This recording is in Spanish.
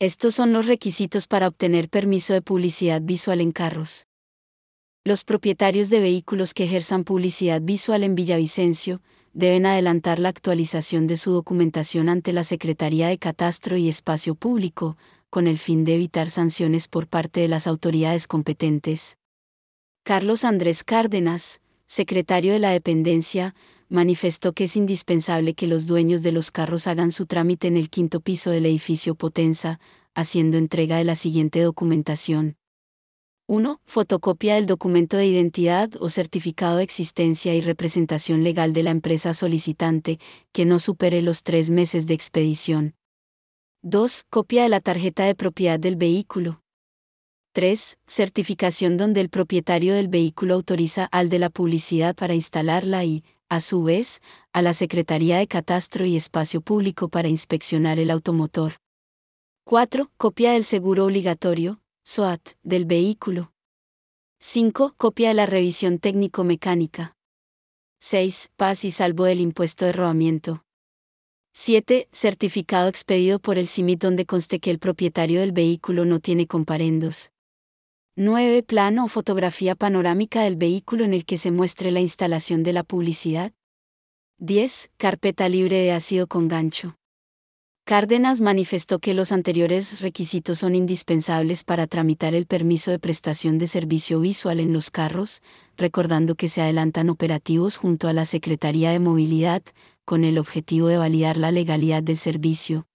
Estos son los requisitos para obtener permiso de publicidad visual en carros. Los propietarios de vehículos que ejerzan publicidad visual en Villavicencio deben adelantar la actualización de su documentación ante la Secretaría de Catastro y Espacio Público, con el fin de evitar sanciones por parte de las autoridades competentes. Carlos Andrés Cárdenas, secretario de la dependencia, manifestó que es indispensable que los dueños de los carros hagan su trámite en el 5º piso del edificio Potenza, haciendo entrega de la siguiente documentación. 1. Fotocopia del documento de identidad o certificado de existencia y representación legal de la empresa solicitante, que no supere los 3 meses de expedición. 2. Copia de la tarjeta de propiedad del vehículo. 3. Certificación donde el propietario del vehículo autoriza al de la publicidad para instalarla y, a su vez, a la Secretaría de Catastro y Espacio Público para inspeccionar el automotor. 4. Copia del seguro obligatorio, SOAT, del vehículo. 5. Copia de la revisión técnico-mecánica. 6. Paz y salvo del impuesto de rodamiento. 7. Certificado expedido por el CIMIT donde conste que el propietario del vehículo no tiene comparendos. 9. Plano o fotografía panorámica del vehículo en el que se muestre la instalación de la publicidad. 10. Carpeta libre de ácido con gancho. Cárdenas manifestó que los anteriores requisitos son indispensables para tramitar el permiso de prestación de servicio visual en los carros, recordando que se adelantan operativos junto a la Secretaría de Movilidad, con el objetivo de validar la legalidad del servicio.